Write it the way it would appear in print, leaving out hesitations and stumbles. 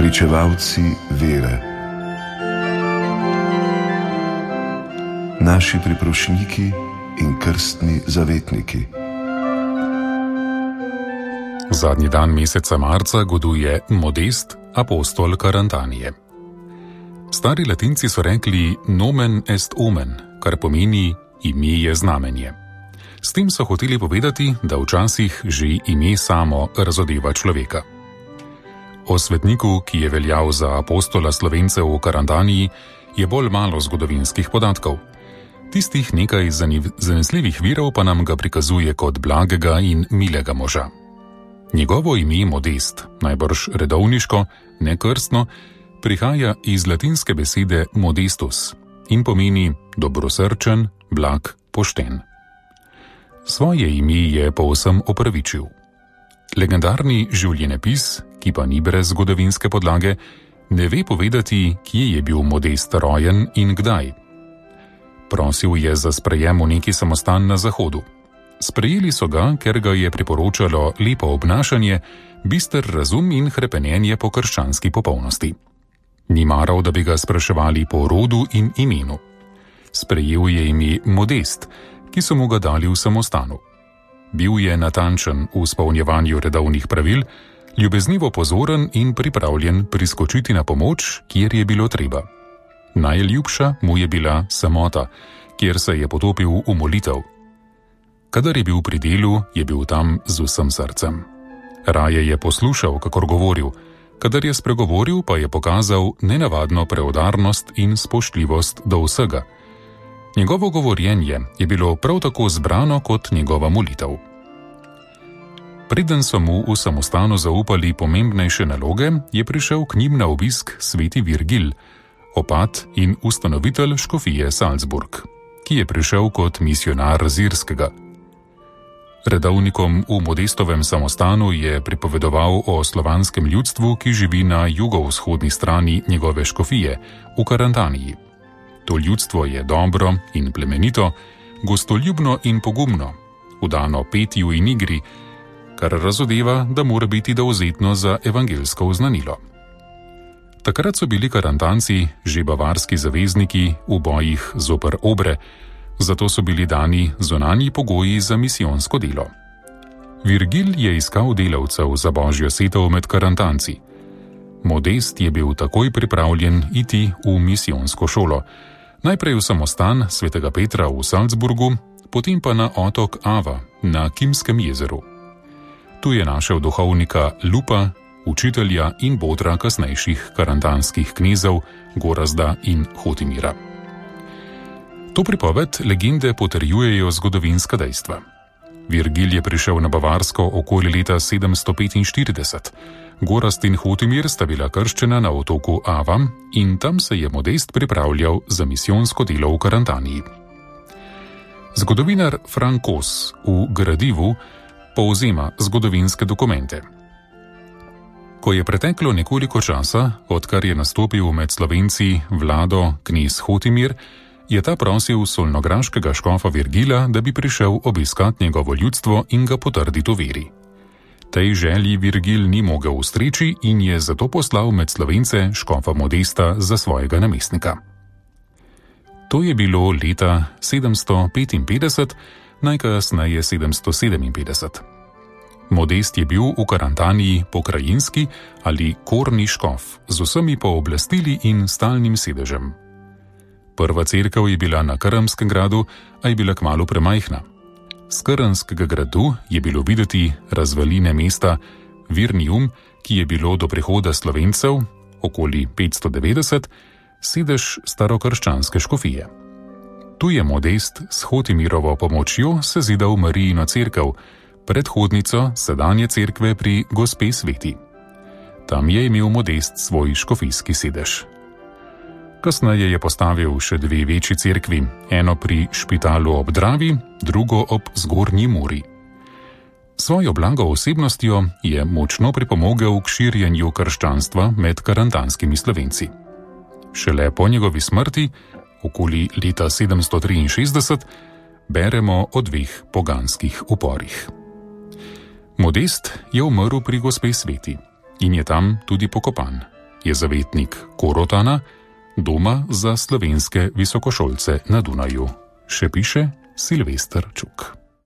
pričevalci vere, naši priprošniki in krstni zavetniki. Zadnji dan meseca marca goduje Modest, apostol Karantanije. Stari Latinci so rekli nomen est omen, kar pomeni ime je znamenje. S tem so hoteli povedati, da včasih že ime samo razodeva človeka. O svetniku, ki je veljal za apostola Slovencev v Karantaniji, je bolj malo zgodovinskih podatkov. Tistih nekaj zanesljivih virov pa nam ga prikazuje kot blagega in milega moža. Njegovo ime Modest, najbrž redovniško, ne krstno, prihaja iz latinske besede modestus in pomeni dobrosrčen, blag, pošten. Svoje ime je povsem opravičil. Legendarni življenjepis, ki pa ni brez zgodovinske podlage, ne ve povedati, kje je bil Modest rojen in kdaj. Prosil je za sprejem v neki samostan na zahodu. Sprejeli so ga, ker ga je priporočalo lepo obnašanje, bister razum in hrepenenje po krščanski popolnosti. Ni maral, da bi ga spraševali po rodu in imenu. Sprejel je ime Modest, ki so mu ga dali v samostanu. Bil je natančen v izpolnjevanju redovnih pravil, ljubeznivo pozoren in pripravljen priskočiti na pomoč, kjer je bilo treba. Najljubša mu je bila samota, kjer se je potopil v molitev. Kadar je bil pri delu, je bil tam z vsem srcem. Raje je poslušal, kakor govoril, kadar je spregovoril, pa je pokazal nenavadno preudarnost in spoštljivost do vsega. Njegovo govorjenje je bilo prav tako zbrano kot njegova molitev. Preden so mu v samostanu zaupali pomembnejše naloge, je prišel k njim na obisk sveti Virgil, opat in ustanovitelj škofije Salzburg, ki je prišel kot misionar z Irskega. Redovnikom v Modestovem samostanu je pripovedoval o slovanskem ljudstvu, ki živi na jugovzhodni strani njegove škofije, v Karantaniji. To ljudstvo je dobro in plemenito, gostoljubno in pogumno, vdano petju in igri, kar razodeva, da mora biti dovzetno za evangelsko oznanilo. Takrat so bili Karantanci že bavarski zavezniki v bojih zoper Obre, zato so bili dani zunanji pogoji za misijonsko delo. Virgil je iskal delavcev za božjo setev med Karantanci. Modest je bil takoj pripravljen iti v misijonsko šolo, najprej v samostan svetega Petra v Salzburgu, potem pa na otok Ava na Kimskem jezeru. Tu je našel duhovnika Lupa, učitelja in bodra kasnejših karantanskih knezov Gorazda in Hotimira. To pripoved legende potrjujejo zgodovinska dejstva. Virgil je prišel na Bavarsko okoli leta 745. Gorazd in Hotimir sta bila krščena na otoku Ava in tam se je Modest pripravljal za misijonsko delo v Karantaniji. Zgodovinar Frankos v gradivu povzema zgodovinske dokumente. Ko je preteklo nekoliko časa, odkar je nastopil med Slovenci vlado knez Hotimir, je ta prosil solnograškega škofa Virgila, da bi prišel obiskat njegovo ljudstvo in ga potrditi v veri. Tej želji Virgil ni mogel ustreči in je zato poslal med Slovence škofa Modesta za svojega namestnika. To je bilo leta 755, najkasneje 757. Modest je bil v Karantaniji pokrajinski ali korni škof z vsemi pooblastili in stalnim sedežem. Prva cerkev je bila na Krmskem gradu, a je bila kmalu premajhna. Z Krmskega gradu je bilo videti razvaline mesta Virnium, ki je bilo do prihoda Slovencev, okoli 590, sedež starokrščanske škofije. Tu je Modest s Hotimirovo pomočjo sezidal Marijino cerkev, predhodnico sedanje cerkve pri Gospe Sveti. Tam je imel Modest svoj škofijski sedež. Kasneje je postavil še dve večji cerkvi, eno pri Špitalu ob Dravi, drugo ob Zgornji Muri. Svojo blago osebnostjo je močno pripomogel k širjenju krščanstva med karantanskimi Slovenci. Šele po njegovi smrti, okoli leta 763, beremo o dveh poganskih uporih. Modest je umrl pri Gospe Sveti in je tam tudi pokopan. je zavetnik Korotana, doma za slovenske visokošolce na Dunaju. Še piše Silvester Čuk.